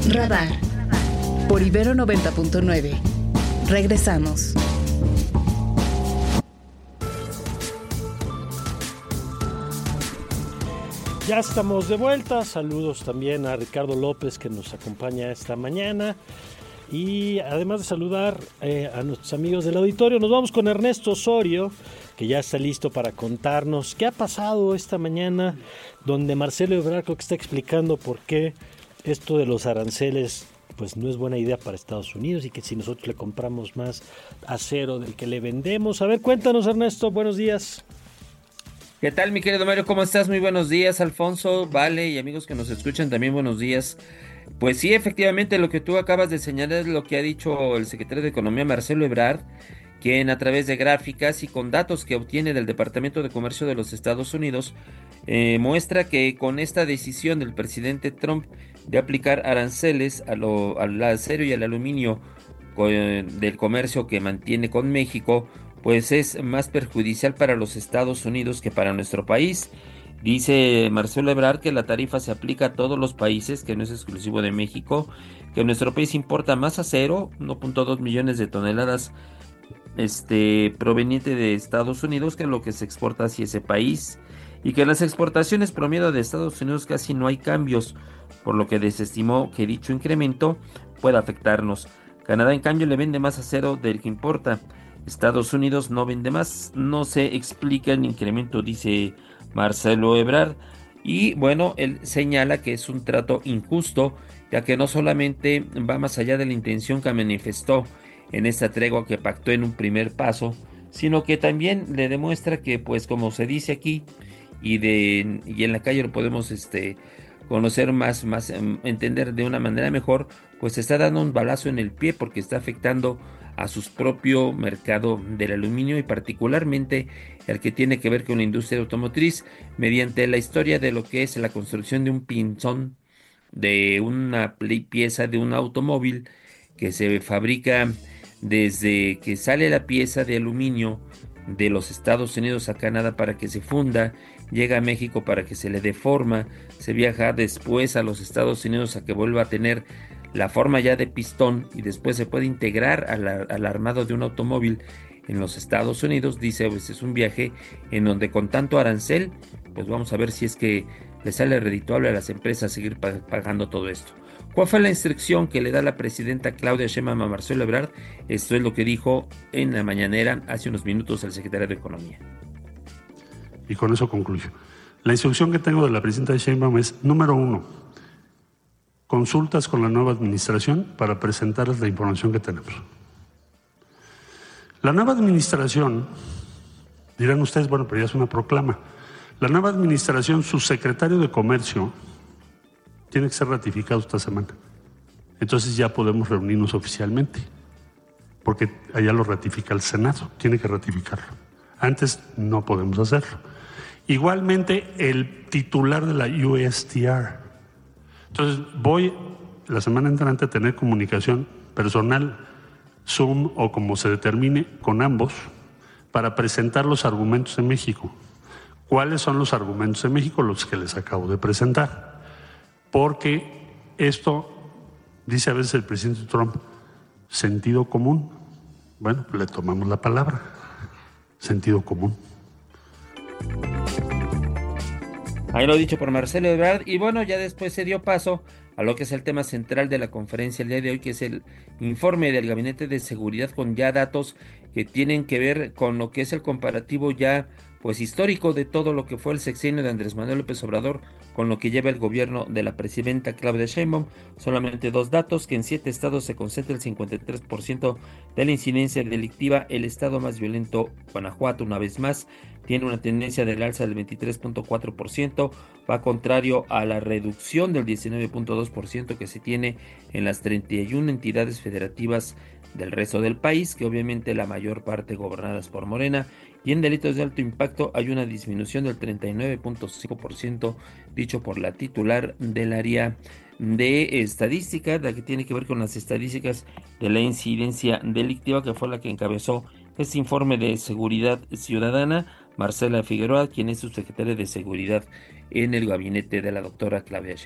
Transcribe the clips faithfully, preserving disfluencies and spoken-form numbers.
Radar por Ibero noventa punto nueve. Regresamos. Ya estamos de vuelta. Saludos también a Ricardo López, que nos acompaña esta mañana. Y además de saludar eh, a nuestros amigos del auditorio, nos vamos con Ernesto Osorio, que ya está listo para contarnos qué ha pasado esta mañana, donde Marcelo Ebrard creo que está explicando por qué esto de los aranceles pues no es buena idea para Estados Unidos y que si nosotros le compramos más acero del que le vendemos. A ver, cuéntanos, Ernesto, buenos días. ¿Qué tal, mi querido Mario? ¿Cómo estás? Muy buenos días, Alfonso, Vale y amigos que nos escuchan también, buenos días. Pues sí, efectivamente, lo que tú acabas de señalar es lo que ha dicho el secretario de Economía, Marcelo Ebrard, quien a través de gráficas y con datos que obtiene del Departamento de Comercio de los Estados Unidos, eh, muestra que con esta decisión del presidente Trump de aplicar aranceles a lo, al acero y al aluminio con, del comercio que mantiene con México, pues es más perjudicial para los Estados Unidos que para nuestro país. Dice Marcelo Ebrard que la tarifa se aplica a todos los países, que no es exclusivo de México, que nuestro país importa más acero, uno punto dos millones de toneladas este, proveniente de Estados Unidos, que es lo que se exporta hacia ese país, y que en las exportaciones promedio de Estados Unidos casi no hay cambios, por lo que desestimó que dicho incremento pueda afectarnos. Canadá, en cambio, le vende más acero del que importa. Estados Unidos no vende más, no se explica el incremento, dice Marcelo Ebrard, y bueno, él señala que es un trato injusto, ya que no solamente va más allá de la intención que manifestó en esta tregua que pactó en un primer paso, sino que también le demuestra que, pues como se dice aquí, y, de, y en la calle lo podemos este, conocer más, más, entender de una manera mejor, pues está dando un balazo en el pie porque está afectando a su propio mercado del aluminio y particularmente el que tiene que ver con la industria automotriz mediante la historia de lo que es la construcción de un pinzón de una pieza de un automóvil que se fabrica desde que sale la pieza de aluminio de los Estados Unidos a Canadá para que se funda, llega a México para que se le dé forma, se viaja después a los Estados Unidos a que vuelva a tener la forma ya de pistón y después se puede integrar al, al armado de un automóvil en los Estados Unidos. Dice, pues es un viaje en donde con tanto arancel, pues vamos a ver si es que le sale redituable a las empresas seguir pagando todo esto. ¿Cuál fue la instrucción que le da la presidenta Claudia Sheinbaum a Marcelo Ebrard? Esto es lo que dijo en la mañanera hace unos minutos el secretario de Economía. Y con eso concluyo. La instrucción que tengo de la presidenta Sheinbaum es, número uno, consultas con la nueva administración para presentarles la información que tenemos. La nueva administración, dirán ustedes, bueno, pero ya es una proclama. La nueva administración, su secretario de Comercio, tiene que ser ratificado esta semana. Entonces ya podemos reunirnos oficialmente, porque allá lo ratifica el Senado, tiene que ratificarlo. Antes no podemos hacerlo. Igualmente, el titular de la U S T R. Entonces voy la semana entrante a tener comunicación personal, Zoom o como se determine, con ambos, para presentar los argumentos en México. ¿Cuáles son los argumentos en México? Los que les acabo de presentar. Porque esto, dice a veces el presidente Trump, sentido común. Bueno, le tomamos la palabra, sentido común. Ahí lo dicho por Marcelo Ebrard, y bueno, ya después se dio paso a lo que es el tema central de la conferencia el día de hoy, que es el informe del Gabinete de Seguridad con ya datos que tienen que ver con lo que es el comparativo ya pues histórico de todo lo que fue el sexenio de Andrés Manuel López Obrador con lo que lleva el gobierno de la presidenta Claudia Sheinbaum. Solamente dos datos: que en siete estados se concentra el cincuenta y tres por ciento de la incidencia delictiva. El estado más violento, Guanajuato, una vez más, tiene una tendencia del alza del veintitrés punto cuatro por ciento, va contrario a la reducción del diecinueve punto dos por ciento que se tiene en las treinta y una entidades federativas del resto del país, que obviamente la mayor parte gobernadas por Morena. Y en delitos de alto impacto hay una disminución del treinta y nueve punto cinco por ciento, dicho por la titular del área de estadística, la que tiene que ver con las estadísticas de la incidencia delictiva, que fue la que encabezó este informe de seguridad ciudadana, Marcela Figueroa, quien es subsecretaria de Seguridad en el gabinete de la doctora Claudia Sheinbaum.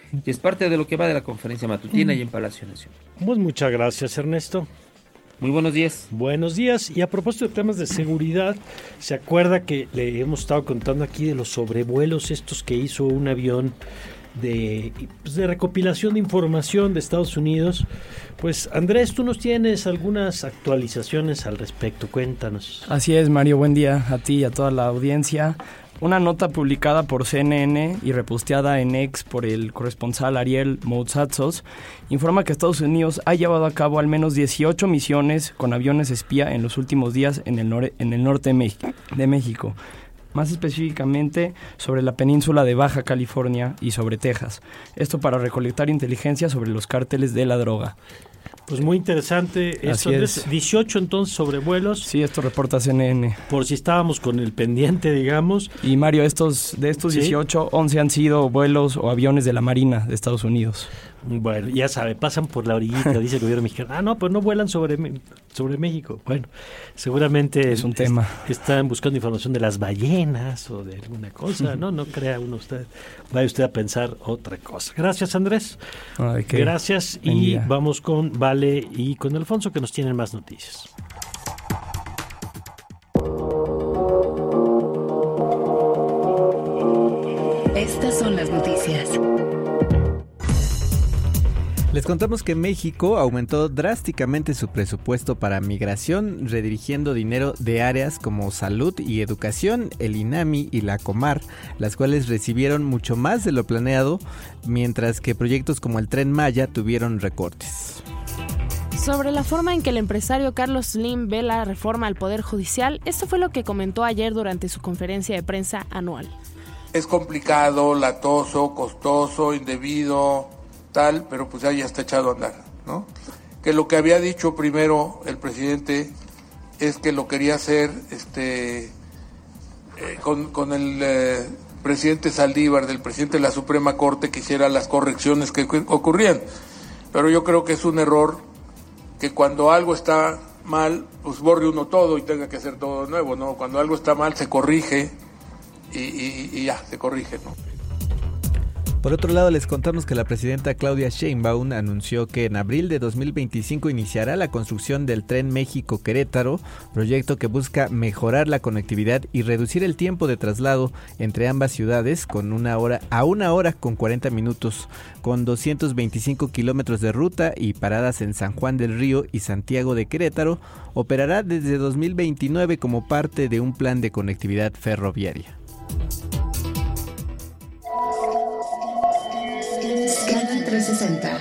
y es parte de lo que va de la conferencia matutina y en Palacio Nacional. Pues muchas gracias, Ernesto. Muy buenos días. Buenos días. Y a propósito de temas de seguridad, ¿se acuerda que le hemos estado contando aquí de los sobrevuelos estos que hizo un avión de, pues de recopilación de información de Estados Unidos? Pues Andrés, tú nos tienes algunas actualizaciones al respecto, cuéntanos. Así es, Mario, buen día a ti y a toda la audiencia. Una nota publicada por C N N y reposteada en X por el corresponsal Ariel Moutsatsos informa que Estados Unidos ha llevado a cabo al menos dieciocho misiones con aviones espía en los últimos días en el, nor- en el norte de México, de México, más específicamente sobre la península de Baja California y sobre Texas. Esto para recolectar inteligencia sobre los cárteles de la droga. Pues muy interesante. Esto es. dieciocho entonces sobrevuelos. Sí, esto reporta C N N. Por si estábamos con el pendiente, digamos. Y Mario, estos de estos dieciocho, ¿sí? once han sido vuelos o aviones de la Marina de Estados Unidos. Bueno, ya sabe, pasan por la orillita, dice el gobierno mexicano. Ah, no, pues no vuelan sobre, sobre México. Bueno, seguramente es un es, tema. Están buscando información de las ballenas o de alguna cosa. No, no crea uno usted. Vaya usted a pensar otra cosa. Gracias, Andrés. Ay, Gracias. Y día. Vamos con Vale y con Alfonso, que nos tienen más noticias. Estas son las noticias. Les contamos que México aumentó drásticamente su presupuesto para migración, redirigiendo dinero de áreas como salud y educación, el INAMI y la Comar, las cuales recibieron mucho más de lo planeado, mientras que proyectos como el Tren Maya tuvieron recortes. Sobre la forma en que el empresario Carlos Slim ve la reforma al Poder Judicial, esto fue lo que comentó ayer durante su conferencia de prensa anual. Es complicado, latoso, costoso, indebido, tal, pero pues ya está echado a andar, ¿no? Que lo que había dicho primero el presidente es que lo quería hacer este eh, con, con el eh, presidente Saldívar, del presidente de la Suprema Corte, que hiciera las correcciones que ocurrían. Pero yo creo que es un error que cuando algo está mal, pues borre uno todo y tenga que hacer todo de nuevo, ¿no? Cuando algo está mal se corrige y, y, y ya, se corrige, ¿no? Por otro lado, les contamos que la presidenta Claudia Sheinbaum anunció que en abril de dos mil veinticinco iniciará la construcción del Tren México-Querétaro, proyecto que busca mejorar la conectividad y reducir el tiempo de traslado entre ambas ciudades con una hora a una hora con cuarenta minutos, con doscientos veinticinco kilómetros de ruta y paradas en San Juan del Río y Santiago de Querétaro. Operará desde dos mil veintinueve como parte de un plan de conectividad ferroviaria. Scanner trescientos sesenta.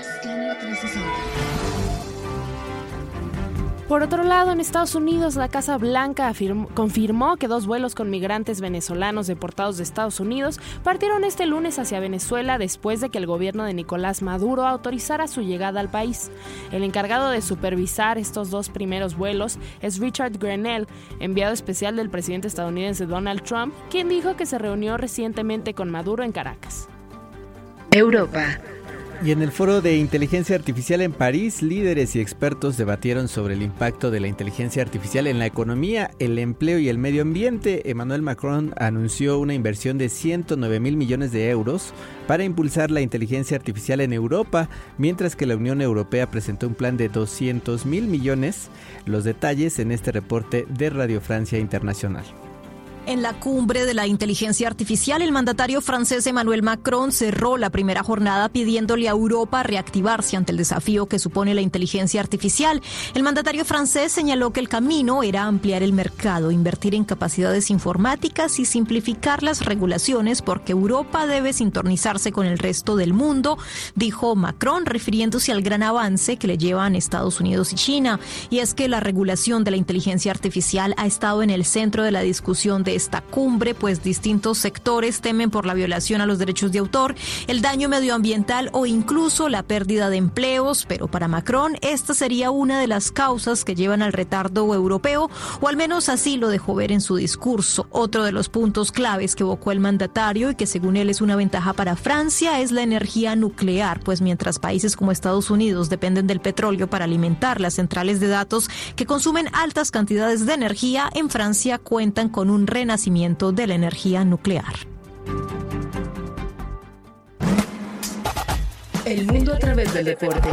Por otro lado, en Estados Unidos, la Casa Blanca afirmó, confirmó que dos vuelos con migrantes venezolanos deportados de Estados Unidos partieron este lunes hacia Venezuela después de que el gobierno de Nicolás Maduro autorizara su llegada al país. El encargado de supervisar estos dos primeros vuelos es Richard Grenell, enviado especial del presidente estadounidense Donald Trump, quien dijo que se reunió recientemente con Maduro en Caracas. Europa. Y en el foro de inteligencia artificial en París, líderes y expertos debatieron sobre el impacto de la inteligencia artificial en la economía, el empleo y el medio ambiente. Emmanuel Macron anunció una inversión de ciento nueve mil millones de euros para impulsar la inteligencia artificial en Europa, mientras que la Unión Europea presentó un plan de doscientos mil millones. Los detalles en este reporte de Radio Francia Internacional. En la cumbre de la inteligencia artificial, el mandatario francés Emmanuel Macron cerró la primera jornada pidiéndole a Europa reactivarse ante el desafío que supone la inteligencia artificial. El mandatario francés señaló que el camino era ampliar el mercado, invertir en capacidades informáticas y simplificar las regulaciones porque Europa debe sintonizarse con el resto del mundo, dijo Macron, refiriéndose al gran avance que le llevan Estados Unidos y China. Y es que la regulación de la inteligencia artificial ha estado en el centro de la discusión de esta cumbre, pues distintos sectores temen por la violación a los derechos de autor, el daño medioambiental o incluso la pérdida de empleos, pero para Macron esta sería una de las causas que llevan al retardo europeo, o al menos así lo dejó ver en su discurso. Otro de los puntos claves que evocó el mandatario y que según él es una ventaja para Francia es la energía nuclear, pues mientras países como Estados Unidos dependen del petróleo para alimentar las centrales de datos que consumen altas cantidades de energía, en Francia cuentan con un renacimiento de la energía nuclear. El mundo a través del deporte.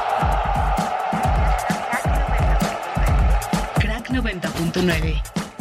Crack noventa punto nueve.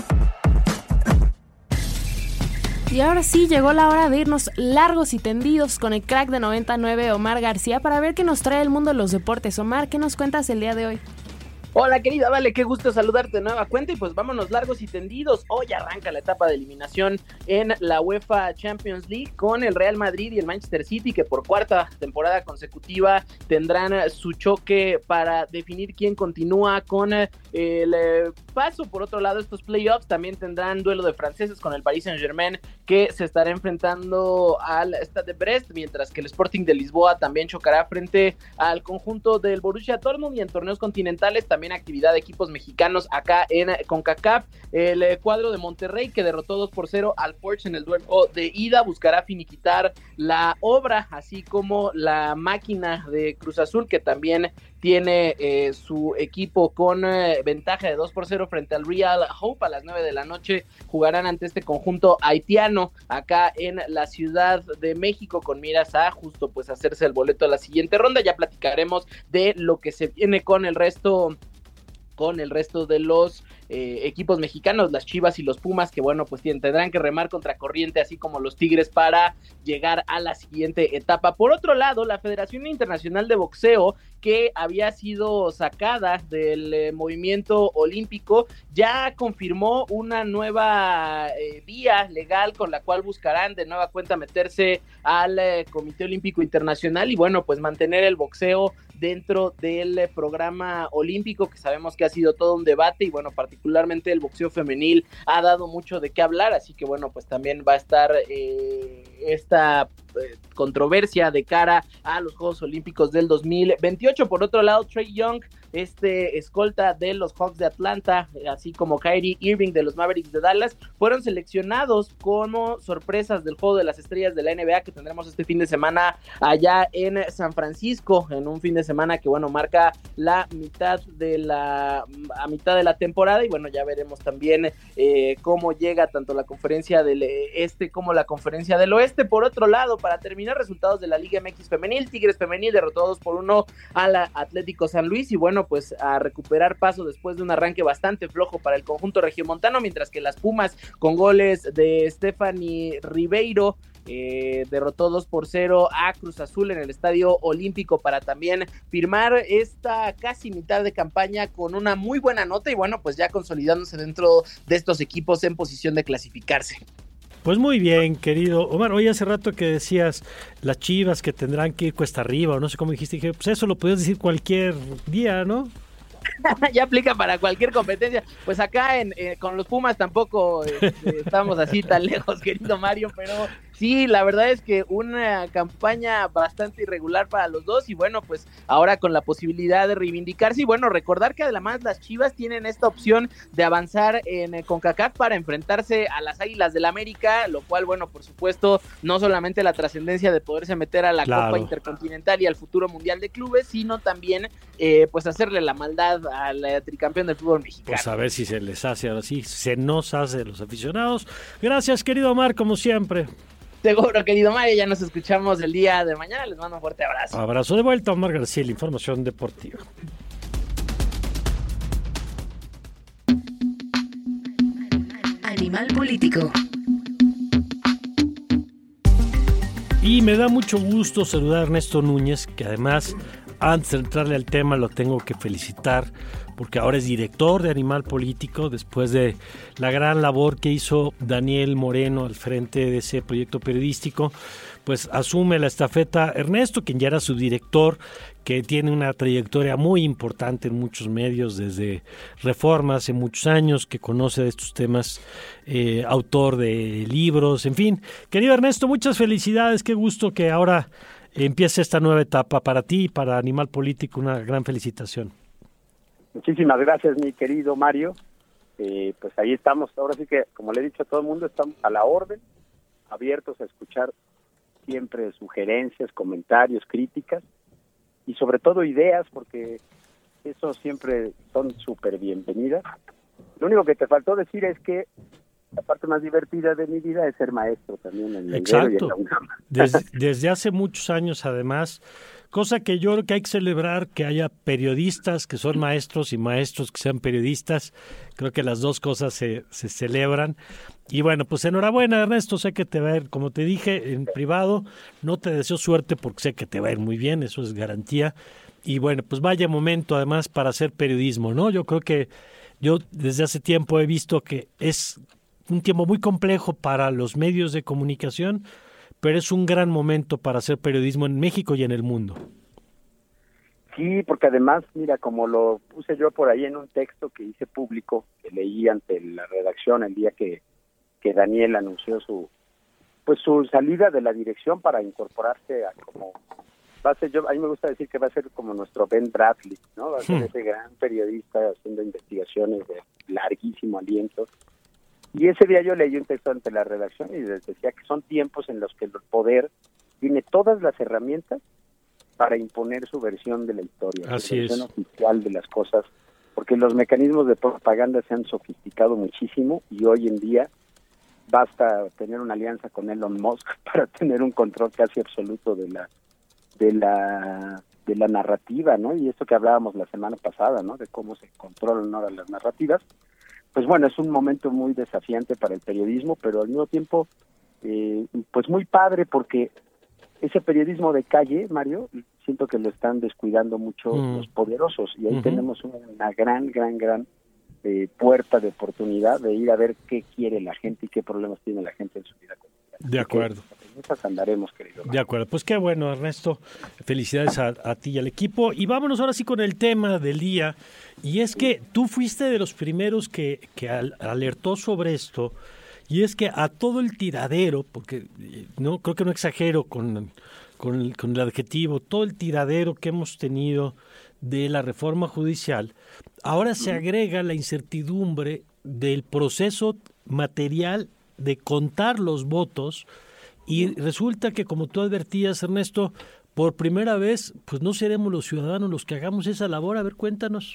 Y ahora sí, llegó la hora de irnos largos y tendidos con el crack de noventa y nueve, Omar García, para ver qué nos trae el mundo de los deportes. Omar, ¿qué nos cuentas el día de hoy? Hola querida Vale, qué gusto saludarte de nueva cuenta y pues vámonos largos y tendidos. Hoy arranca la etapa de eliminación en la UEFA Champions League con el Real Madrid y el Manchester City, que por cuarta temporada consecutiva tendrán su choque para definir quién continúa con el paso. Por otro lado, estos playoffs también tendrán duelo de franceses con el Paris Saint-Germain, que se estará enfrentando al Stade de Brest, mientras que el Sporting de Lisboa también chocará frente al conjunto del Borussia Dortmund. Y en torneos continentales también También actividad de equipos mexicanos acá en CONCACAF. El eh, cuadro de Monterrey, que derrotó dos por cero al Porsche en el duelo de ida, buscará finiquitar la obra, así como la máquina de Cruz Azul, que también tiene eh, su equipo con eh, ventaja de dos por cero frente al Real Hope. A las nueve de la noche jugarán ante este conjunto haitiano acá en la Ciudad de México, con miras a justo pues hacerse el boleto a la siguiente ronda. Ya platicaremos de lo que se viene con el resto con el resto de los eh, equipos mexicanos, las Chivas y los Pumas, que bueno, pues tienen, tendrán que remar contra corriente, así como los Tigres, para llegar a la siguiente etapa. Por otro lado, la Federación Internacional de Boxeo, que había sido sacada del eh, movimiento olímpico, ya confirmó una nueva eh, vía legal con la cual buscarán de nueva cuenta meterse al eh, Comité Olímpico Internacional y bueno, pues mantener el boxeo dentro del eh, programa olímpico, que sabemos que ha sido todo un debate y bueno, particularmente el boxeo femenil ha dado mucho de qué hablar, así que bueno, pues también va a estar eh, esta eh, controversia de cara a los Juegos Olímpicos del dos mil veintiocho. Por otro lado, Trae Young, este escolta de los Hawks de Atlanta, así como Kyrie Irving de los Mavericks de Dallas, fueron seleccionados como sorpresas del Juego de las Estrellas de la N B A, que tendremos este fin de semana allá en San Francisco, en un fin de semana que bueno, marca la mitad de la a mitad de la temporada y bueno, ya veremos también eh, cómo llega tanto la conferencia del este como la conferencia del oeste. Por otro lado, para terminar, resultados de la Liga M X femenil, Tigres femenil derrotó dos por uno a la Atlético San Luis y bueno, pues a recuperar paso después de un arranque bastante flojo para el conjunto regiomontano, mientras que las Pumas, con goles de Stephanie Ribeiro, Eh, derrotó dos por cero a Cruz Azul en el Estadio Olímpico para también firmar esta casi mitad de campaña con una muy buena nota y bueno, pues ya consolidándose dentro de estos equipos en posición de clasificarse. Pues muy bien, querido Omar. Oye, hace rato que decías las Chivas que tendrán que ir cuesta arriba, o no sé cómo dijiste, dije, pues eso lo podías decir cualquier día, ¿no? Ya aplica para cualquier competencia. Pues acá en eh, con los Pumas tampoco eh, estamos así tan lejos, querido Mario, pero sí, la verdad es que una campaña bastante irregular para los dos y bueno, pues ahora con la posibilidad de reivindicarse y bueno, recordar que además las Chivas tienen esta opción de avanzar en eh, CONCACAF para enfrentarse a las Águilas del América, lo cual bueno, por supuesto, no solamente la trascendencia de poderse meter a la claro. Copa Intercontinental y al futuro Mundial de Clubes, sino también eh, pues hacerle la maldad al eh, tricampeón del fútbol mexicano. Pues a ver si se les hace ahora sí, se nos hace los aficionados. Gracias, querido Omar, como siempre. Seguro, querido Mario, ya nos escuchamos el día de mañana. Les mando un fuerte abrazo. Abrazo de vuelta, Omar García, la información deportiva. Animal Político. Y me da mucho gusto saludar a Ernesto Núñez, que además, antes de entrarle al tema, lo tengo que felicitar, porque ahora es director de Animal Político, después de la gran labor que hizo Daniel Moreno al frente de ese proyecto periodístico, pues asume la estafeta Ernesto, quien ya era subdirector, que tiene una trayectoria muy importante en muchos medios, desde Reforma hace muchos años, que conoce de estos temas, eh, autor de libros, en fin. Querido Ernesto, muchas felicidades, qué gusto que ahora empiece esta nueva etapa para ti y para Animal Político, una gran felicitación. Muchísimas gracias, mi querido Mario. Eh, pues ahí estamos, ahora sí que, como le he dicho a todo el mundo, estamos a la orden, abiertos a escuchar siempre sugerencias, comentarios, críticas y sobre todo ideas, porque eso siempre son súper bienvenidas. Lo único que te faltó decir es que la parte más divertida de mi vida es ser maestro también en la Exacto. Ibero y en la UNAM. Desde, desde hace muchos años, además, cosa que yo creo que hay que celebrar, que haya periodistas que son maestros y maestros que sean periodistas. Creo que las dos cosas se, se celebran. Y bueno, pues enhorabuena, Ernesto, sé que te va a ir, como te dije, en privado, no te deseo suerte porque sé que te va a ir muy bien, eso es garantía. Y bueno, pues vaya momento además para hacer periodismo, ¿no? Yo creo que yo desde hace tiempo he visto que es un tiempo muy complejo para los medios de comunicación, pero es un gran momento para hacer periodismo en México y en el mundo. Sí, porque además, mira, como lo puse yo por ahí en un texto que hice público, que leí ante la redacción el día que, que Daniel anunció su pues su salida de la dirección para incorporarse a como va a ser, yo a mí me gusta decir que va a ser como nuestro Ben Bradley, ¿no? Va a ser hmm. ese gran periodista haciendo investigaciones de larguísimo aliento. Y ese día yo leí un texto ante la redacción y les decía que son tiempos en los que el poder tiene todas las herramientas para imponer su versión de la historia, Así su versión es. oficial de las cosas, porque los mecanismos de propaganda se han sofisticado muchísimo y hoy en día basta tener una alianza con Elon Musk para tener un control casi absoluto de la de la de la narrativa, ¿no? Y esto que hablábamos la semana pasada, ¿no? De cómo se controlan ahora las narrativas. Pues bueno, es un momento muy desafiante para el periodismo, pero al mismo tiempo, eh, pues muy padre, porque ese periodismo de calle, Mario, siento que lo están descuidando mucho mm. los poderosos, y ahí uh-huh. tenemos una gran, gran, gran eh, puerta de oportunidad de ir a ver qué quiere la gente y qué problemas tiene la gente en su vida cotidiana. De acuerdo. En esas andaremos, querido Mario. De acuerdo, pues qué bueno, Ernesto. Felicidades a, a ti y al equipo. Y vámonos ahora sí con el tema del día. Y es que tú fuiste de los primeros que, que al, alertó sobre esto. Y es que a todo el tiradero, porque no creo que no exagero con, con, el, con el adjetivo, todo el tiradero que hemos tenido de la reforma judicial, ahora se agrega la incertidumbre del proceso material de contar los votos, y resulta que, como tú advertías, Ernesto, por primera vez, pues no seremos los ciudadanos los que hagamos esa labor. A ver, cuéntanos.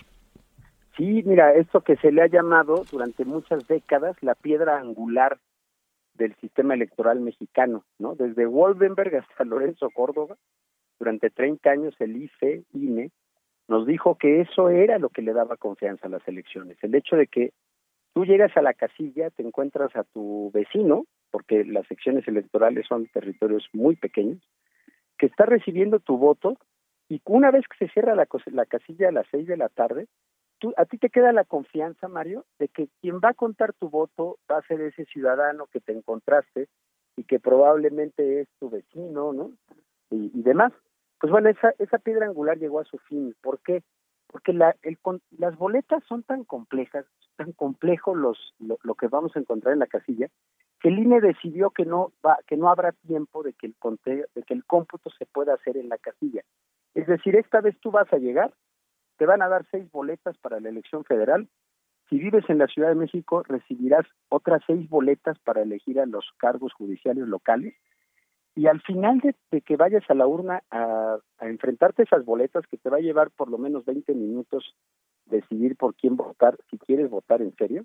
Sí, mira, esto que se le ha llamado durante muchas décadas la piedra angular del sistema electoral mexicano, ¿no? Desde Woldenberg hasta Lorenzo Córdoba, durante treinta años el I F E, I N E, nos dijo que eso era lo que le daba confianza a las elecciones. El hecho de que tú llegas a la casilla, te encuentras a tu vecino, porque las secciones electorales son territorios muy pequeños, que está recibiendo tu voto, y una vez que se cierra la, la casilla a las seis de la tarde, tú, a ti te queda la confianza, Mario, de que quien va a contar tu voto va a ser ese ciudadano que te encontraste y que probablemente es tu vecino, ¿no? Y, y demás. Pues bueno, esa, esa piedra angular llegó a su fin. ¿Por qué? Porque la, el, las boletas son tan complejas, tan complejo los, lo, lo que vamos a encontrar en la casilla, que el I N E decidió que no va, que no habrá tiempo de que el conteo, de que el cómputo se pueda hacer en la casilla. Es decir, esta vez tú vas a llegar, te van a dar seis boletas para la elección federal. Si vives en la Ciudad de México, recibirás otras seis boletas para elegir a los cargos judiciales locales. Y al final de, de que vayas a la urna a, a enfrentarte esas boletas, que te va a llevar por lo menos veinte minutos decidir por quién votar, si quieres votar en serio,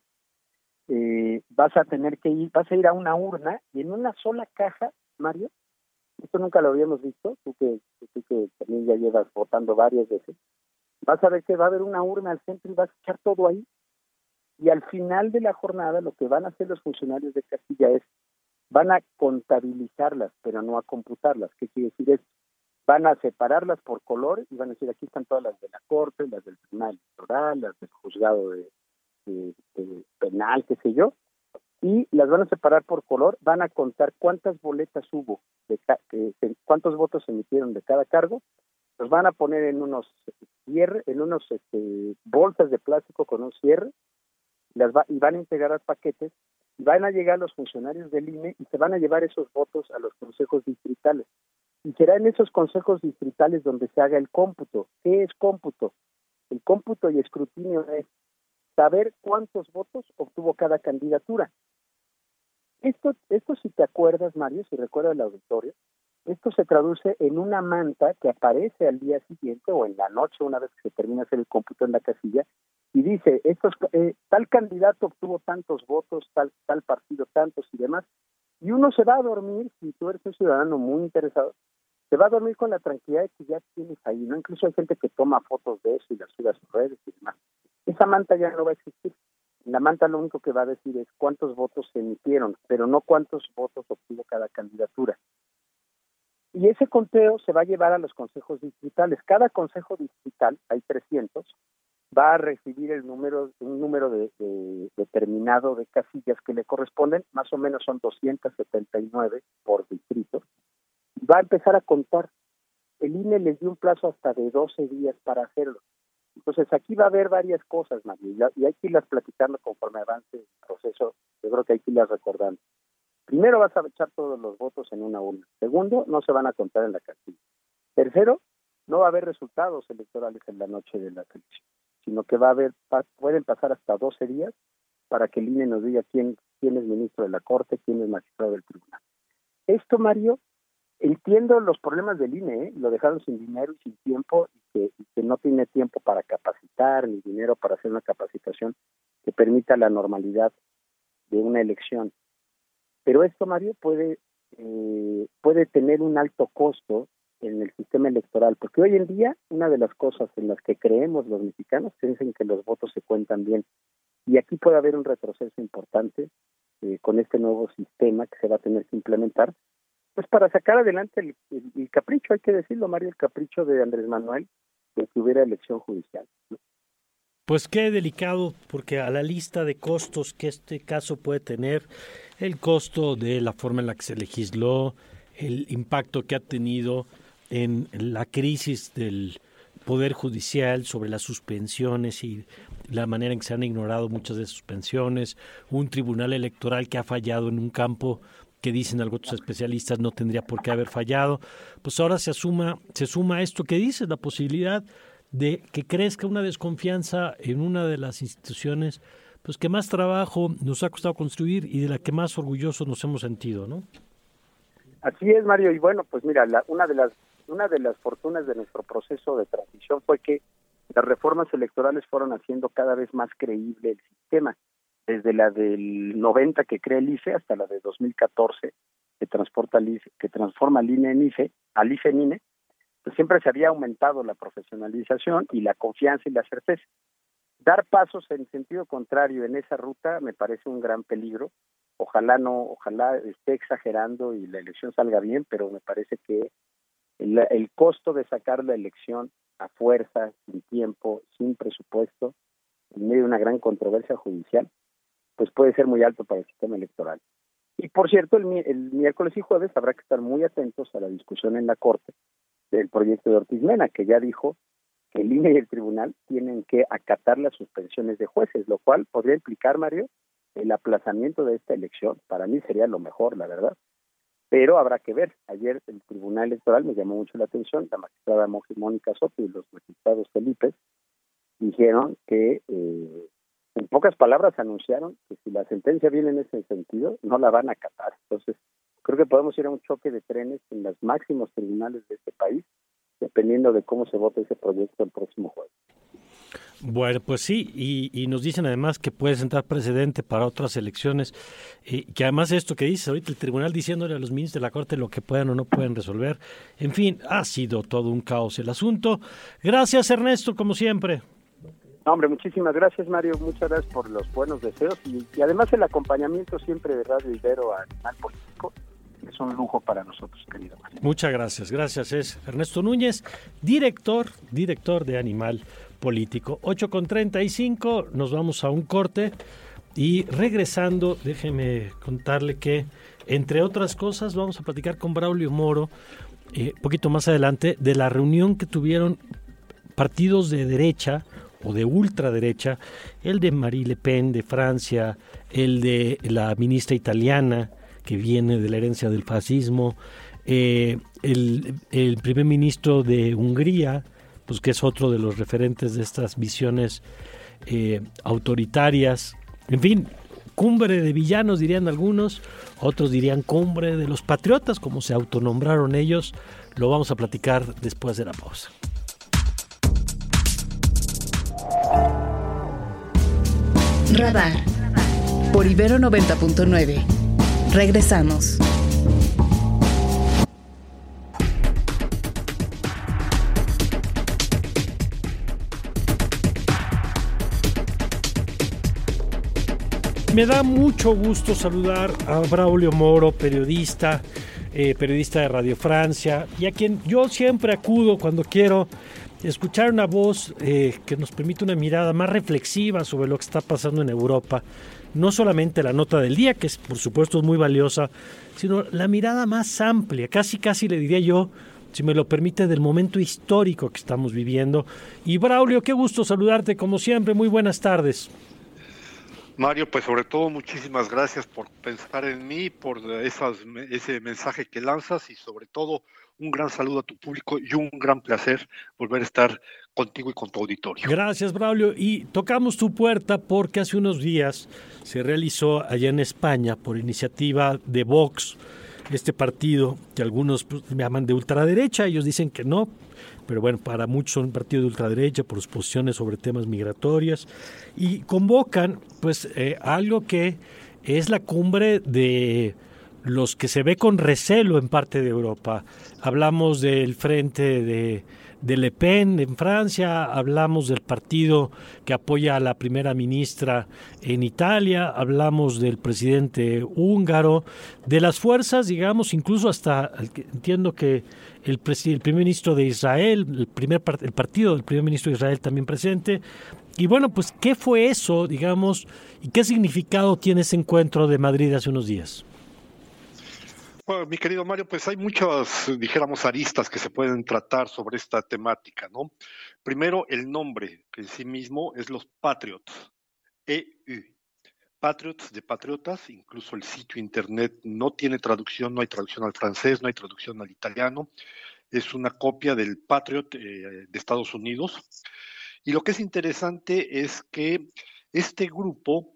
eh, vas a tener que ir, vas a ir a una urna, y en una sola caja, Mario, esto nunca lo habíamos visto, tú que, tú que también ya llevas votando varias veces, vas a ver que va a haber una urna al centro y vas a echar todo ahí, y al final de la jornada lo que van a hacer los funcionarios de casilla es, van a contabilizarlas, pero no a computarlas. ¿Qué quiere decir esto? Van a separarlas por color y van a decir, aquí están todas las de la Corte, las del Tribunal Electoral, las del Juzgado de, de, de Penal, qué sé yo, y las van a separar por color, van a contar cuántas boletas hubo, de, de, de cuántos votos se emitieron de cada cargo, los van a poner en unos cierre, en unos este, bolsas de plástico con un cierre, las va, y van a integrar paquetes, y van a llegar los funcionarios del I N E y se van a llevar esos votos a los consejos distritales. Y será en esos consejos distritales donde se haga el cómputo. ¿Qué es cómputo? El cómputo y escrutinio es saber cuántos votos obtuvo cada candidatura. Esto, esto si te acuerdas, Mario, si recuerdas el auditorio, Esto se traduce en una manta que aparece al día siguiente o en la noche, una vez que se termina de hacer el cómputo en la casilla, y dice, estos, eh, tal candidato obtuvo tantos votos, tal, tal partido tantos y demás, y uno se va a dormir, si tú eres un ciudadano muy interesado, se va a dormir con la tranquilidad de que ya tienes ahí, ¿no? Incluso hay gente que toma fotos de eso y las sube a sus redes y demás. Esa manta ya no va a existir. La manta lo único que va a decir es cuántos votos se emitieron, pero no cuántos votos obtuvo cada candidatura. Y ese conteo se va a llevar a los consejos distritales. Cada consejo distrital, hay trescientos, va a recibir el número, un número de, de, determinado de casillas que le corresponden, más o menos son doscientos setenta y nueve por distrito. Va a empezar a contar. El I N E les dio un plazo hasta de doce días para hacerlo. Entonces aquí va a haber varias cosas, María, y hay que irlas platicando conforme avance el proceso. Yo creo que hay que irlas recordando. Primero, vas a echar todos los votos en una urna. Segundo, no se van a contar en la casilla. Tercero, no va a haber resultados electorales en la noche de la elección, sino que va a haber, pueden pasar hasta doce días para que el I N E nos diga quién, quién es ministro de la Corte, quién es magistrado del tribunal. Esto, Mario, entiendo los problemas del I N E, ¿eh? Lo dejaron sin dinero y sin tiempo, y que, y que no tiene tiempo para capacitar, ni dinero para hacer una capacitación que permita la normalidad de una elección. Pero esto, Mario, puede, eh, puede tener un alto costo en el sistema electoral, porque hoy en día una de las cosas en las que creemos los mexicanos es en que los votos se cuentan bien, y aquí puede haber un retroceso importante eh, con este nuevo sistema que se va a tener que implementar, pues para sacar adelante el, el, el capricho, hay que decirlo, Mario, el capricho de Andrés Manuel de que hubiera elección judicial, ¿no? Pues qué delicado, porque a la lista de costos que este caso puede tener, el costo de la forma en la que se legisló, el impacto que ha tenido en la crisis del Poder Judicial sobre las suspensiones y la manera en que se han ignorado muchas de esas suspensiones, un tribunal electoral que ha fallado en un campo que dicen algunos especialistas no tendría por qué haber fallado, pues ahora se asuma, se suma esto que dices, la posibilidad de que crezca una desconfianza en una de las instituciones pues que más trabajo nos ha costado construir y de la que más orgullosos nos hemos sentido, ¿no? Así es, Mario, y bueno, pues mira, la, una de las una de las fortunas de nuestro proceso de transición fue que las reformas electorales fueron haciendo cada vez más creíble el sistema, desde la del noventa que crea el I F E hasta la de dos mil catorce que transporta el I F E, que transforma al I N E en I F E, al I F E en I N E. Pues siempre se había aumentado la profesionalización y la confianza y la certeza. Dar pasos en sentido contrario en esa ruta me parece un gran peligro. Ojalá no, ojalá esté exagerando y la elección salga bien, pero me parece que el, el costo de sacar la elección a fuerza, sin tiempo, sin presupuesto, en medio de una gran controversia judicial, pues puede ser muy alto para el sistema electoral. Y por cierto, el, el miércoles y jueves habrá que estar muy atentos a la discusión en la Corte del proyecto de Ortiz Mena, que ya dijo que el I N E y el tribunal tienen que acatar las suspensiones de jueces, lo cual podría implicar, Mario, el aplazamiento de esta elección. Para mí sería lo mejor, la verdad, pero habrá que ver. Ayer el Tribunal Electoral me llamó mucho la atención, la magistrada Mónica Soto y los magistrados Felipe dijeron que, eh, en pocas palabras, anunciaron que si la sentencia viene en ese sentido, no la van a acatar. Entonces, creo que podemos ir a un choque de trenes en los máximos tribunales de este país, dependiendo de cómo se vote ese proyecto el próximo jueves. Bueno, pues sí, y, y nos dicen además que puede sentar precedente para otras elecciones, y que además esto que dice ahorita el tribunal diciéndole a los ministros de la Corte lo que puedan o no pueden resolver, en fin, ha sido todo un caos el asunto. Gracias, Ernesto, como siempre. No, hombre, muchísimas gracias, Mario, muchas gracias por los buenos deseos y, y además el acompañamiento siempre de Radio Ibero a Animal Político es un lujo para nosotros, querido Mario. Muchas gracias, gracias, es Ernesto Núñez, director, director de Animal Político. ocho con treinta y cinco, nos vamos a un corte y regresando, déjeme contarle que, entre otras cosas, vamos a platicar con Braulio Moro, eh, poquito más adelante, de la reunión que tuvieron partidos de derecha o de ultraderecha, el de Marie Le Pen de Francia, el de la ministra italiana, que viene de la herencia del fascismo, eh, el, el primer ministro de Hungría, pues que es otro de los referentes de estas visiones eh, autoritarias. En fin, cumbre de villanos, dirían algunos, otros dirían cumbre de los patriotas, como se autonombraron ellos. Lo vamos a platicar después de la pausa. Radar por Ibero noventa punto nueve. Regresamos. Me da mucho gusto saludar a Braulio Moro, periodista, eh, periodista de Radio Francia, y a quien yo siempre acudo cuando quiero escuchar una voz eh, que nos permite una mirada más reflexiva sobre lo que está pasando en Europa. No solamente la nota del día, que es, por supuesto es muy valiosa, sino la mirada más amplia, casi casi le diría yo, si me lo permite, del momento histórico que estamos viviendo. Y Braulio, qué gusto saludarte como siempre, muy buenas tardes. Mario, pues sobre todo muchísimas gracias por pensar en mí, por esas, ese mensaje que lanzas y sobre todo un gran saludo a tu público y un gran placer volver a estar contigo y con tu auditorio. Gracias, Braulio. Y tocamos tu puerta porque hace unos días se realizó allá en España por iniciativa de Vox, este partido que algunos pues, llaman de ultraderecha, ellos dicen que no, pero bueno, para muchos son un partido de ultraderecha por sus posiciones sobre temas migratorios, y convocan pues eh, algo que es la cumbre de los que se ve con recelo en parte de Europa. Hablamos del frente de, de Le Pen en Francia, hablamos del partido que apoya a la primera ministra en Italia, hablamos del presidente húngaro, de las fuerzas, digamos, incluso hasta, entiendo que el, el primer ministro de Israel, el, primer el partido del primer ministro de Israel también presente. Y bueno, pues, ¿qué fue eso, digamos, y qué significado tiene ese encuentro de Madrid hace unos días? Bueno, mi querido Mario, pues hay muchas, dijéramos, aristas que se pueden tratar sobre esta temática, ¿no? Primero, el nombre, que en sí mismo es los Patriots, E U. Patriots de patriotas, incluso el sitio internet no tiene traducción, no hay traducción al francés, no hay traducción al italiano, es una copia del Patriot eh, de Estados Unidos. Y lo que es interesante es que este grupo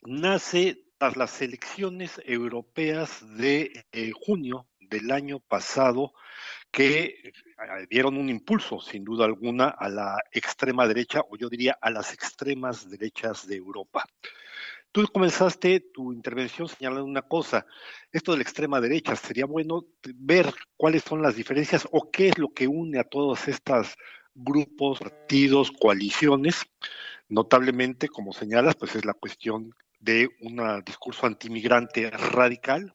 nace tras las elecciones europeas de eh, junio del año pasado, que eh, dieron un impulso, sin duda alguna, a la extrema derecha, o yo diría a las extremas derechas de Europa. Tú comenzaste tu intervención señalando una cosa, esto de la extrema derecha, sería bueno ver cuáles son las diferencias o qué es lo que une a todos estos grupos, partidos, coaliciones. Notablemente, como señalas, pues es la cuestión de un discurso antimigrante radical.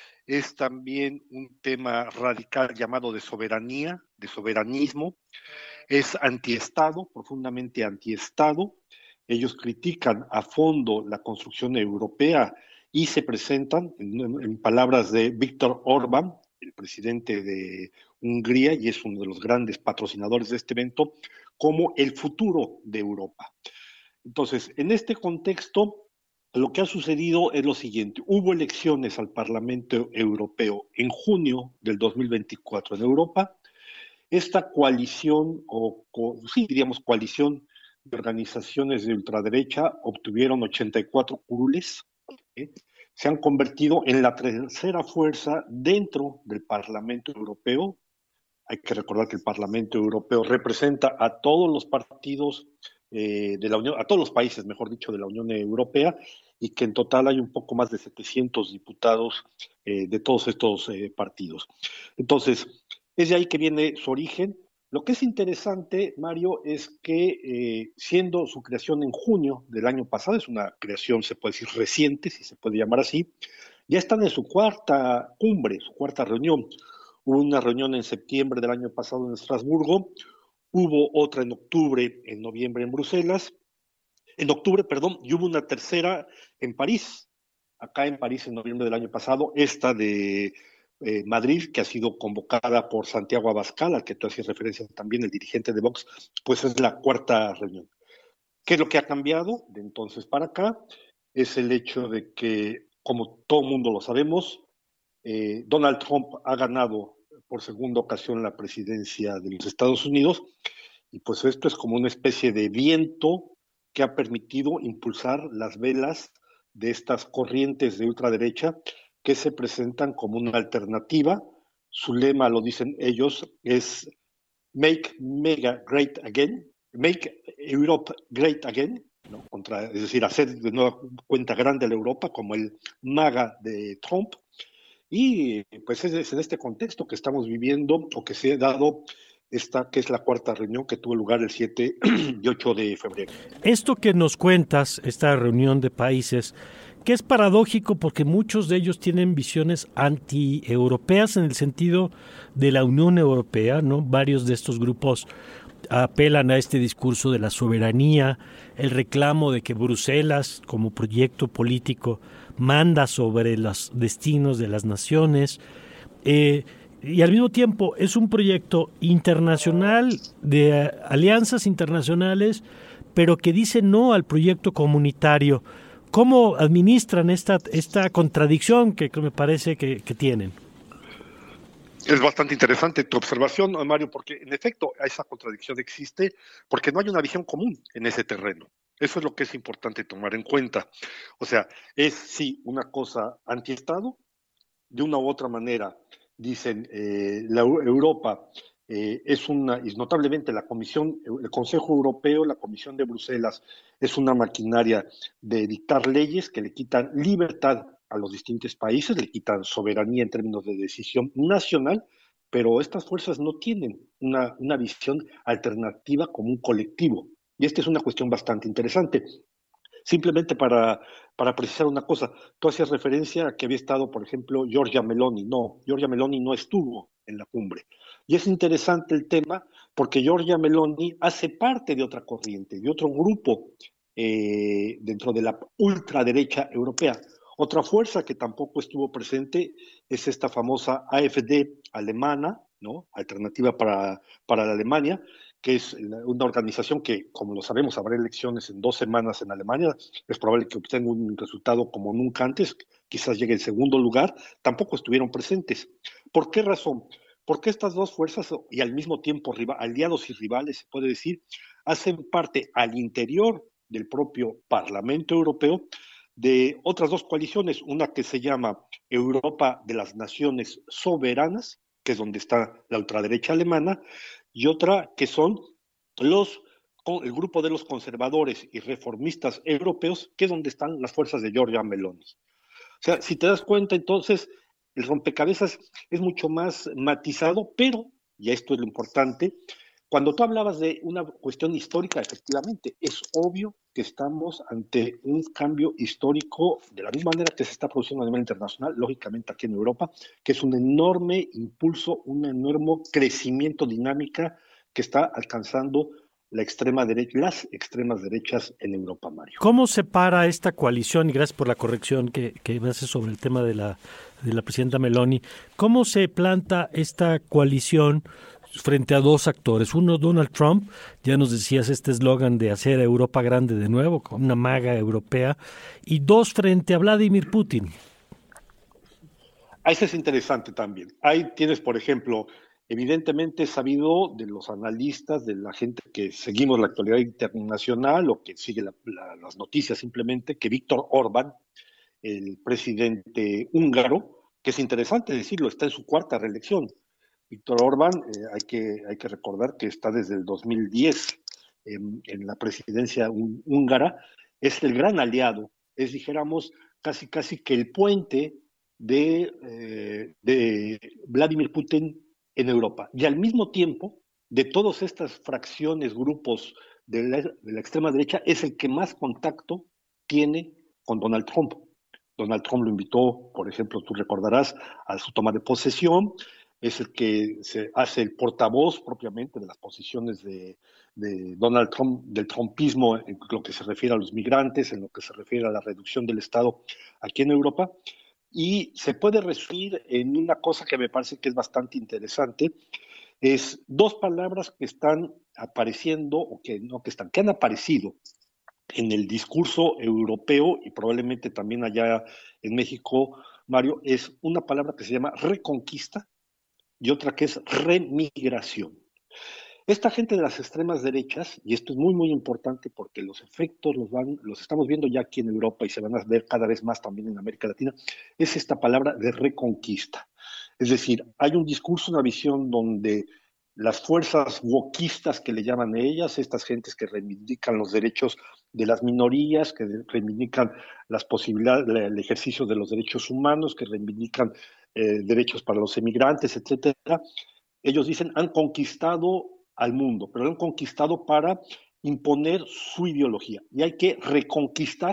Es también un tema radical llamado de soberanía, de soberanismo. Es antiestado, profundamente antiestado. Ellos critican a fondo la construcción europea y se presentan, en, en palabras de Viktor Orbán, el presidente de Hungría, y es uno de los grandes patrocinadores de este evento, como el futuro de Europa. Entonces, en este contexto, lo que ha sucedido es lo siguiente. Hubo elecciones al Parlamento Europeo en junio del dos mil veinticuatro en Europa. Esta coalición, o sí diríamos coalición de organizaciones de ultraderecha, obtuvieron ochenta y cuatro curules. ¿eh? Se han convertido en la tercera fuerza dentro del Parlamento Europeo. Hay que recordar que el Parlamento Europeo representa a todos los partidos eh, de la Unión, a todos los países, mejor dicho, de la Unión Europea, y que en total hay un poco más de setecientos diputados eh, de todos estos eh, partidos. Entonces, es de ahí que viene su origen. Lo que es interesante, Mario, es que eh, siendo su creación en junio del año pasado, es una creación, se puede decir, reciente, si se puede llamar así, ya están en su cuarta cumbre, su cuarta reunión. Hubo una reunión en septiembre del año pasado en Estrasburgo, hubo otra en octubre, en noviembre en Bruselas, en octubre, perdón, y hubo una tercera en París, acá en París en noviembre del año pasado, esta de eh, Madrid, que ha sido convocada por Santiago Abascal, al que tú hacías referencia también, el dirigente de Vox, pues es la cuarta reunión. ¿Qué es lo que ha cambiado de entonces para acá? Es el hecho de que, como todo mundo lo sabemos, eh, Donald Trump ha ganado por segunda ocasión la presidencia de los Estados Unidos, y pues esto es como una especie de viento que ha permitido impulsar las velas de estas corrientes de ultraderecha que se presentan como una alternativa. Su lema, lo dicen ellos, es Make Mega Great Again, Make Europe Great Again, ¿no? Contra, es decir, hacer de nueva cuenta grande la Europa, como el MAGA de Trump. Y pues es en este contexto que estamos viviendo, o que se ha dado esta, que es la cuarta reunión que tuvo lugar el siete y ocho de febrero. Esto que nos cuentas, esta reunión de países, que es paradójico porque muchos de ellos tienen visiones anti-europeas en el sentido de la Unión Europea, ¿no? Varios de estos grupos apelan a este discurso de la soberanía, el reclamo de que Bruselas, como proyecto político, manda sobre los destinos de las naciones, eh, y al mismo tiempo es un proyecto internacional de uh, alianzas internacionales, pero que dice no al proyecto comunitario. ¿Cómo administran esta, esta contradicción que, que me parece que, que tienen? Es bastante interesante tu observación, Mario, porque en efecto esa contradicción existe porque no hay una visión común en ese terreno. Eso es lo que es importante tomar en cuenta. O sea, es sí una cosa antiestado, de una u otra manera dicen eh, la Europa eh, es una, y notablemente la Comisión, el Consejo Europeo, la Comisión de Bruselas, es una maquinaria de dictar leyes que le quitan libertad a los distintos países, le quitan soberanía en términos de decisión nacional, pero estas fuerzas no tienen una, una visión alternativa como un colectivo. Y esta es una cuestión bastante interesante. Simplemente para, para precisar una cosa, tú hacías referencia a que había estado, por ejemplo, Giorgia Meloni. No, Giorgia Meloni no estuvo en la cumbre. Y es interesante el tema porque Giorgia Meloni hace parte de otra corriente, de otro grupo eh, dentro de la ultraderecha europea. Otra fuerza que tampoco estuvo presente es esta famosa A F D alemana, ¿no? Alternativa para, para la Alemania, que es una organización que, como lo sabemos, habrá elecciones en dos semanas en Alemania. Es probable que obtenga un resultado como nunca antes, quizás llegue en segundo lugar. Tampoco estuvieron presentes. ¿Por qué razón? Porque estas dos fuerzas, y al mismo tiempo aliados y rivales, se puede decir, hacen parte al interior del propio Parlamento Europeo de otras dos coaliciones, una que se llama Europa de las Naciones Soberanas, que es donde está la ultraderecha alemana, y otra que son los, el grupo de los conservadores y reformistas europeos, que es donde están las fuerzas de Giorgia Meloni. O sea, si te das cuenta, entonces, el rompecabezas es mucho más matizado, pero, y esto es lo importante, cuando tú hablabas de una cuestión histórica, efectivamente, es obvio que estamos ante un cambio histórico de la misma manera que se está produciendo a nivel internacional, lógicamente aquí en Europa, que es un enorme impulso, un enorme crecimiento dinámica que está alcanzando la extrema derecha, las extremas derechas en Europa, Mario. ¿Cómo se para esta coalición? Y gracias por la corrección que, que me hace sobre el tema de la, de la presidenta Meloni. ¿Cómo se planta esta coalición frente a dos actores? Uno, Donald Trump, ya nos decías este eslogan de hacer a Europa grande de nuevo, con una maga europea, y dos, frente a Vladimir Putin. Eso es interesante también. Ahí tienes, por ejemplo, evidentemente sabido de los analistas, de la gente que seguimos la actualidad internacional o que sigue la, la, las noticias simplemente, que Víctor Orbán, el presidente húngaro, que es interesante decirlo, está en su cuarta reelección. Víctor Orbán, eh, hay, que, hay que recordar que está desde el dos mil diez en, en la presidencia húngara, es el gran aliado, es, dijéramos, casi, casi que el puente de, eh, de Vladimir Putin en Europa. Y al mismo tiempo, de todas estas fracciones, grupos de la, de la extrema derecha, es el que más contacto tiene con Donald Trump. Donald Trump lo invitó, por ejemplo, tú recordarás, a su toma de posesión, es el que se hace el portavoz propiamente de las posiciones de, de Donald Trump, del trumpismo en lo que se refiere a los migrantes, en lo que se refiere a la reducción del Estado aquí en Europa, y se puede resumir en una cosa que me parece que es bastante interesante, es dos palabras que están apareciendo, o que no que están, que han aparecido en el discurso europeo y probablemente también allá en México, Mario, es una palabra que se llama reconquista, y otra que es remigración. Esta gente de las extremas derechas, y esto es muy muy importante porque los efectos los van, los estamos viendo ya aquí en Europa y se van a ver cada vez más también en América Latina, es esta palabra de reconquista. Es decir, hay un discurso, una visión donde las fuerzas wokistas que le llaman a ellas, estas gentes que reivindican los derechos de las minorías, que reivindican las posibilidades, el ejercicio de los derechos humanos, que reivindican eh, derechos para los emigrantes, etcétera. Ellos dicen, han conquistado al mundo, pero lo han conquistado para imponer su ideología. Y hay que reconquistar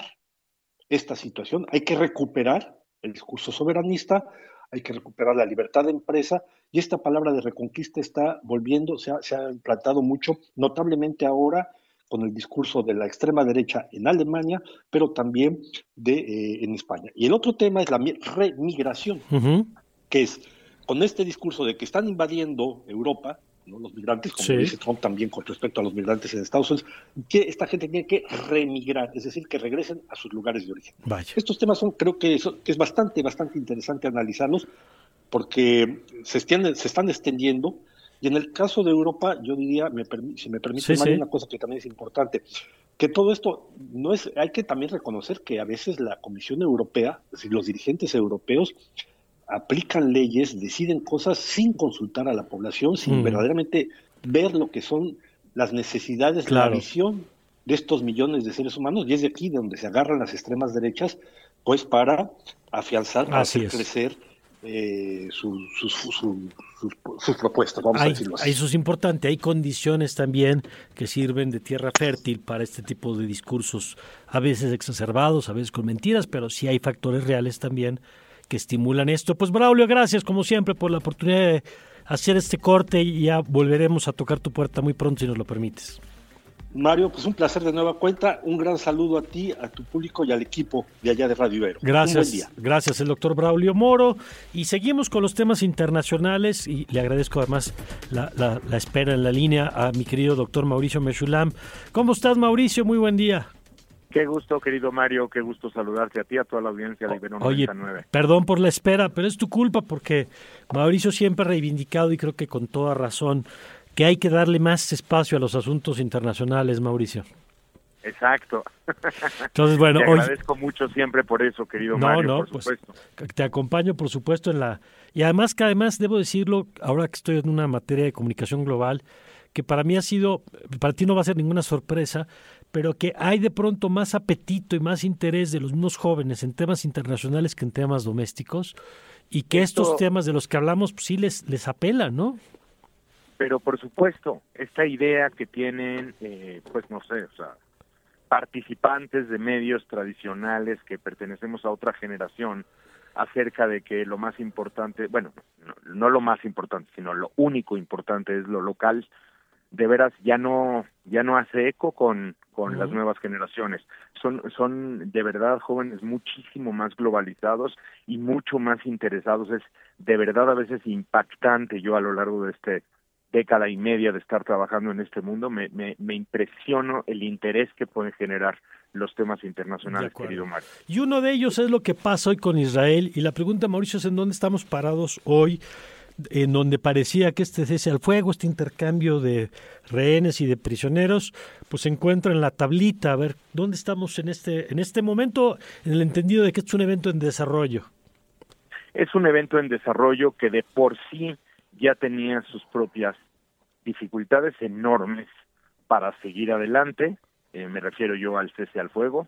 esta situación, hay que recuperar el discurso soberanista, hay que recuperar la libertad de empresa, y esta palabra de reconquista está volviendo, se ha, se ha implantado mucho, notablemente ahora con el discurso de la extrema derecha en Alemania, pero también de, eh, en España. Y el otro tema es la remigración, uh-huh. que es con este discurso de que están invadiendo Europa, ¿no? Los migrantes, como sí. dice Trump también con respecto a los migrantes en Estados Unidos, que esta gente tiene que remigrar, es decir, que regresen a sus lugares de origen. Vaya. Estos temas son, creo que, son, que es bastante, bastante interesante analizarlos, porque se, extienden, se están extendiendo, y en el caso de Europa, yo diría, me permi- si me permite, sí, Mario, sí. una cosa que también es importante, que todo esto no es, hay que también reconocer que a veces la Comisión Europea, es decir, los dirigentes europeos, aplican leyes, deciden cosas sin consultar a la población, sin mm. verdaderamente ver lo que son las necesidades, claro. la visión de estos millones de seres humanos, y es de aquí de donde se agarran las extremas derechas, pues para afianzar, para hacer es. crecer eh, su, su, su, su, sus, sus propuestas, vamos hay, a decirlo así. Eso es importante, hay condiciones también que sirven de tierra fértil para este tipo de discursos, a veces exacerbados, a veces con mentiras, pero sí hay factores reales también que estimulan esto. Pues Braulio, gracias como siempre por la oportunidad de hacer este corte y ya volveremos a tocar tu puerta muy pronto si nos lo permites. Mario, pues un placer de nueva cuenta, un gran saludo a ti, a tu público y al equipo de allá de Radio Ibero. Gracias, un buen día. Gracias, el doctor Braulio Moro, y seguimos con los temas internacionales y le agradezco además la, la, la espera en la línea a mi querido doctor Mauricio Meshulam. ¿Cómo estás, Mauricio? Muy buen día. Qué gusto, querido Mario, qué gusto saludarte a ti, a toda la audiencia de Ibero Oye, noventa y nueve. Perdón por la espera, pero es tu culpa porque Mauricio siempre ha reivindicado, y creo que con toda razón, que hay que darle más espacio a los asuntos internacionales, Mauricio. Exacto. Entonces, bueno, te hoy... agradezco mucho siempre por eso, querido no, Mario, no, por pues, supuesto. Te acompaño, por supuesto, en la... Y además, que además, debo decirlo, ahora que estoy en una materia de comunicación global, que para mí ha sido, para ti no va a ser ninguna sorpresa, pero que hay de pronto más apetito y más interés de los mismos jóvenes en temas internacionales que en temas domésticos, y que Esto, estos temas de los que hablamos pues, sí les, les apelan, ¿no? Pero por supuesto, esta idea que tienen, eh, pues no sé, o sea, participantes de medios tradicionales que pertenecemos a otra generación, acerca de que lo más importante, bueno, no, no lo más importante, sino lo único importante es lo local, de veras ya no ya no hace eco con con uh-huh. las nuevas generaciones. Son son de verdad jóvenes muchísimo más globalizados y mucho más interesados. Es de verdad a veces impactante. Yo a lo largo de este década y media de estar trabajando en este mundo me me, me impresiono el interés que pueden generar los temas internacionales, querido Mario. Y uno de ellos es lo que pasa hoy con Israel, y la pregunta, Mauricio, es en dónde estamos parados hoy, en donde parecía que este cese al fuego, este intercambio de rehenes y de prisioneros, pues se encuentra en la tablita. A ver, ¿dónde estamos en este en este momento, en el entendido de que es un evento en desarrollo? Es un evento en desarrollo que de por sí ya tenía sus propias dificultades enormes para seguir adelante, eh, me refiero yo al cese al fuego,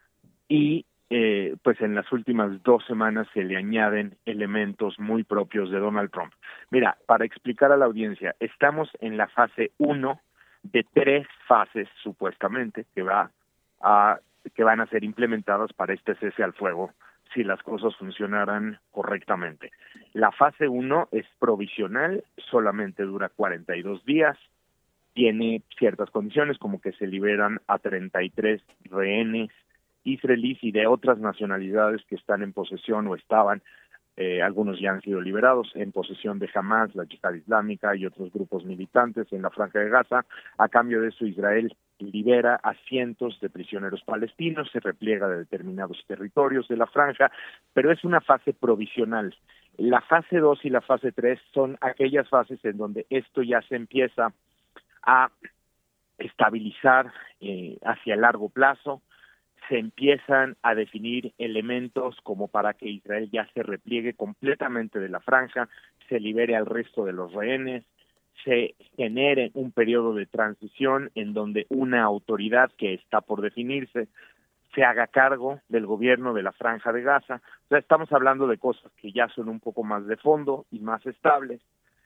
y Eh, pues en las últimas dos semanas se le añaden elementos muy propios de Donald Trump. Mira, para explicar a la audiencia, estamos en la fase uno de tres fases, supuestamente, que va a que van a ser implementadas para este cese al fuego, si las cosas funcionaran correctamente. La fase uno es provisional, solamente dura cuarenta y dos días, tiene ciertas condiciones, como que se liberan a treinta y tres rehenes israelíes y de otras nacionalidades que están en posesión o estaban, eh, algunos ya han sido liberados, en posesión de Hamas, la Yihad Islámica y otros grupos militantes en la Franja de Gaza. A cambio de eso, Israel libera a cientos de prisioneros palestinos, se repliega de determinados territorios de la Franja, pero es una fase provisional. La fase dos y la fase tres son aquellas fases en donde esto ya se empieza a estabilizar eh, hacia el largo plazo. Se empiezan a definir elementos como para que Israel ya se repliegue completamente de la franja, se libere al resto de los rehenes, se genere un periodo de transición en donde una autoridad que está por definirse se haga cargo del gobierno de la Franja de Gaza. O sea, estamos hablando de cosas que ya son un poco más de fondo y más estables.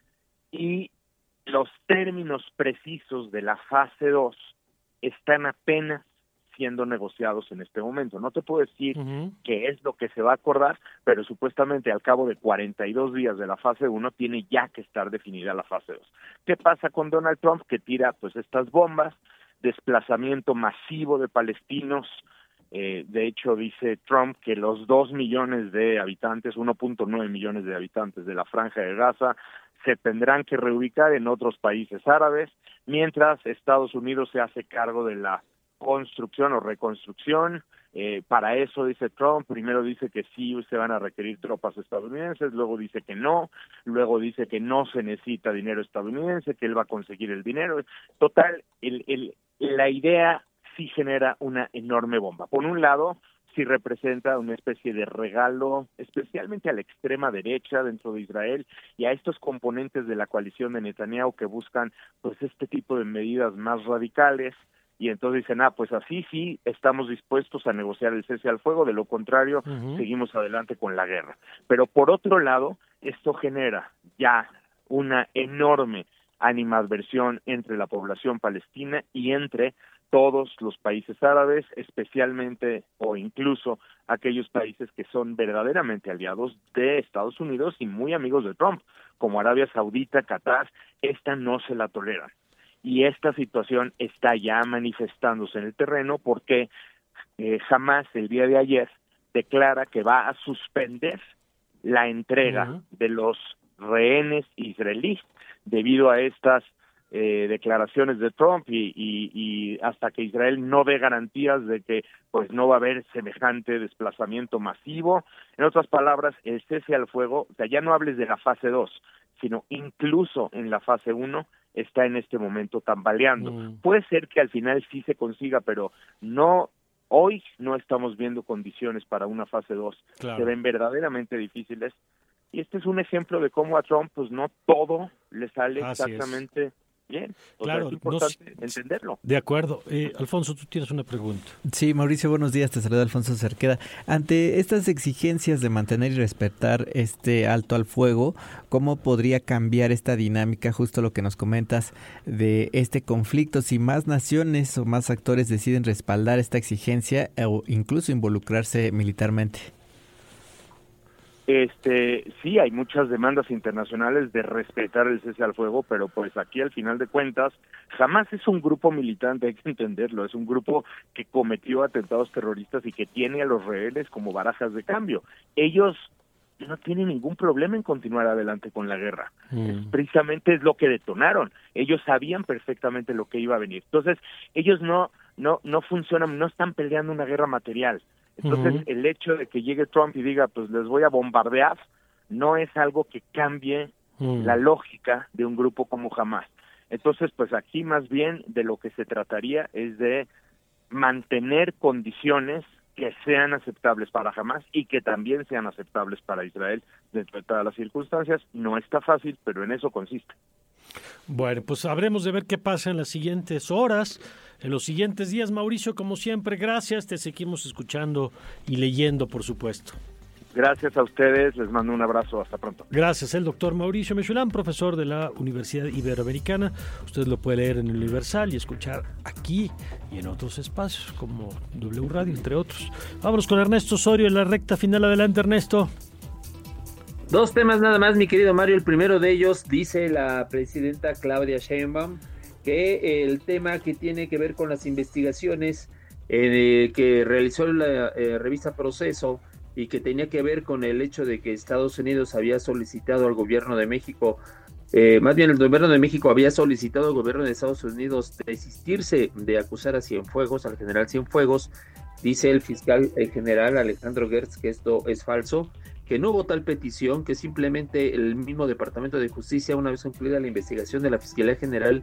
Y los términos precisos de la fase dos están apenas siendo negociados en este momento. No te puedo decir uh-huh. qué es lo que se va a acordar, pero supuestamente al cabo de cuarenta y dos días de la fase uno tiene ya que estar definida la fase dos. ¿Qué pasa con Donald Trump? Que tira pues estas bombas, desplazamiento masivo de palestinos. Eh, de hecho, dice Trump que los dos millones de habitantes, uno punto nueve millones de habitantes de la Franja de Gaza se tendrán que reubicar en otros países árabes, mientras Estados Unidos se hace cargo de la construcción o reconstrucción. Eh, para eso, dice Trump, primero dice que sí se van a requerir tropas estadounidenses, luego dice que no, luego dice que no se necesita dinero estadounidense, que él va a conseguir el dinero. Total, el, el, la idea sí genera una enorme bomba. Por un lado, sí representa una especie de regalo, especialmente a la extrema derecha dentro de Israel y a estos componentes de la coalición de Netanyahu que buscan pues este tipo de medidas más radicales. Y entonces dicen, ah, pues así sí estamos dispuestos a negociar el cese al fuego, de lo contrario, uh-huh. seguimos adelante con la guerra. Pero por otro lado, esto genera ya una enorme animadversión entre la población palestina y entre todos los países árabes, especialmente o incluso aquellos países que son verdaderamente aliados de Estados Unidos y muy amigos de Trump, como Arabia Saudita, Qatar. Esta no se la toleran. Y esta situación está ya manifestándose en el terreno porque eh, Hamas el día de ayer declara que va a suspender la entrega uh-huh. de los rehenes israelíes debido a estas eh, declaraciones de Trump y, y, y hasta que Israel no dé garantías de que pues no va a haber semejante desplazamiento masivo. En otras palabras, el cese al fuego, o sea, ya no hables de la fase dos, sino incluso en la fase uno, está en este momento tambaleando. Mm. Puede ser que al final sí se consiga, pero no hoy no estamos viendo condiciones para una fase dos. Claro. Se ven verdaderamente difíciles. Y este es un ejemplo de cómo a Trump pues no todo le sale Así exactamente es. bien. O claro, sea, es importante no, entenderlo. De acuerdo. Eh, Alfonso, tú tienes una pregunta. Sí, Mauricio, buenos días. Te saluda Alfonso Cerqueda. Ante estas exigencias de mantener y respetar este alto al fuego, ¿cómo podría cambiar esta dinámica, justo lo que nos comentas, de este conflicto? Si más naciones o más actores deciden respaldar esta exigencia o incluso involucrarse militarmente. Este, sí, hay muchas demandas internacionales de respetar el cese al fuego, pero pues aquí al final de cuentas, Hamas es un grupo militante, hay que entenderlo, es un grupo que cometió atentados terroristas y que tiene a los rehenes como barajas de cambio. Ellos no tienen ningún problema en continuar adelante con la guerra. Mm. Precisamente es lo que detonaron. Ellos sabían perfectamente lo que iba a venir. Entonces, ellos no, no, no funcionan, no están peleando una guerra material. Entonces, uh-huh. el hecho de que llegue Trump y diga, pues les voy a bombardear, no es algo que cambie uh-huh. la lógica de un grupo como Hamas. Entonces, pues aquí más bien de lo que se trataría es de mantener condiciones que sean aceptables para Hamas y que también sean aceptables para Israel dentro de todas las circunstancias. No está fácil, pero en eso consiste. Bueno, pues habremos de ver qué pasa en las siguientes horas, en los siguientes días. Mauricio, como siempre, gracias. Te seguimos escuchando y leyendo, por supuesto. Gracias a ustedes. Les mando un abrazo. Hasta pronto. Gracias. El doctor Mauricio Mechoulam, profesor de la Universidad Iberoamericana. Usted lo puede leer en el Universal y escuchar aquí y en otros espacios como W Radio, entre otros. Vámonos con Ernesto Osorio en la recta final. Adelante, Ernesto. Dos temas nada más, mi querido Mario. El primero de ellos, dice la presidenta Claudia Sheinbaum, que el tema que tiene que ver con las investigaciones eh, que realizó la eh, revista Proceso y que tenía que ver con el hecho de que Estados Unidos había solicitado al gobierno de México, eh, más bien el gobierno de México había solicitado al gobierno de Estados Unidos desistirse de acusar a Cienfuegos, al general Cienfuegos. Dice el fiscal el general Alejandro Gertz que esto es falso, que no hubo tal petición, que simplemente el mismo Departamento de Justicia, una vez concluida la investigación de la Fiscalía General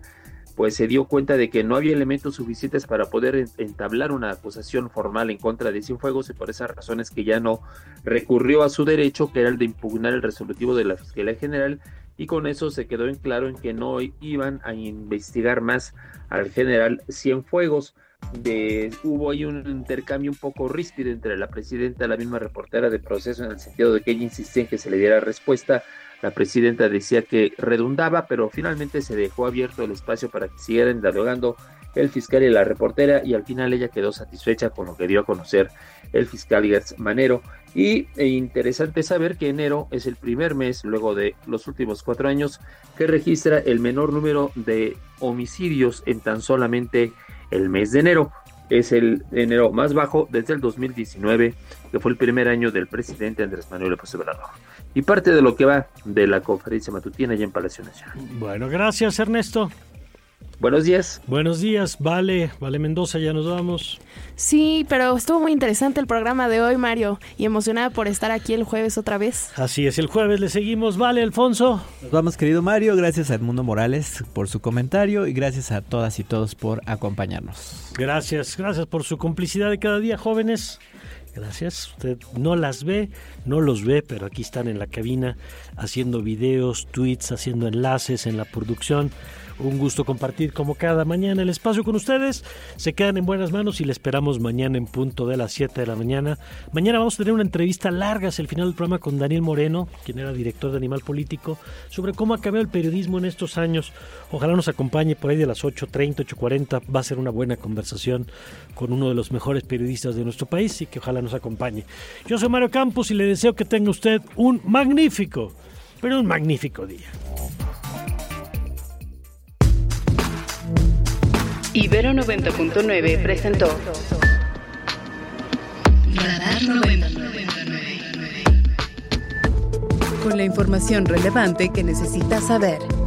pues se dio cuenta de que no había elementos suficientes para poder entablar una acusación formal en contra de Cienfuegos, y por esas razones que ya no recurrió a su derecho, que era el de impugnar el resolutivo de la Fiscalía General, y con eso se quedó en claro en que no iban a investigar más al general Cienfuegos. De, hubo ahí un intercambio un poco ríspido entre la presidenta y la misma reportera de Proceso, en el sentido de que ella insistía en que se le diera respuesta. La presidenta decía que redundaba, pero finalmente se dejó abierto el espacio para que siguieran dialogando el fiscal y la reportera, y al final ella quedó satisfecha con lo que dio a conocer el fiscal Gertz Manero. Y e interesante saber que enero es el primer mes, luego de los últimos cuatro años, que registra el menor número de homicidios en tan solamente el mes de enero. Es el enero más bajo desde el dos mil diecinueve, que fue el primer año del presidente Andrés Manuel López Obrador. Y parte de lo que va de la conferencia matutina allá en Palacio Nacional. Bueno, gracias, Ernesto. Buenos días. Buenos días, Vale, Vale Mendoza, ya nos vamos. Sí, pero estuvo muy interesante el programa de hoy, Mario, y emocionada por estar aquí el jueves otra vez. Así es, el jueves le seguimos. Vale, Alfonso. Nos vamos, querido Mario, gracias a Edmundo Morales por su comentario y gracias a todas y todos por acompañarnos. Gracias, gracias por su complicidad de cada día, jóvenes. Gracias, usted no las ve, no los ve, pero aquí están en la cabina haciendo videos, tweets, haciendo enlaces en la producción. Un gusto compartir como cada mañana el espacio con ustedes. Se quedan en buenas manos y le esperamos mañana en punto de las siete de la mañana. Mañana vamos a tener una entrevista larga hacia el final del programa con Daniel Moreno, quien era director de Animal Político, sobre cómo ha cambiado el periodismo en estos años. Ojalá nos acompañe por ahí de las ocho treinta, ocho cuarenta. Va a ser una buena conversación con uno de los mejores periodistas de nuestro país y que ojalá nos acompañe. Yo soy Mario Campos y le deseo que tenga usted un magnífico, pero un magnífico día. Ibero noventa punto nueve presentó Radar noventa. Con la información relevante que necesitas saber.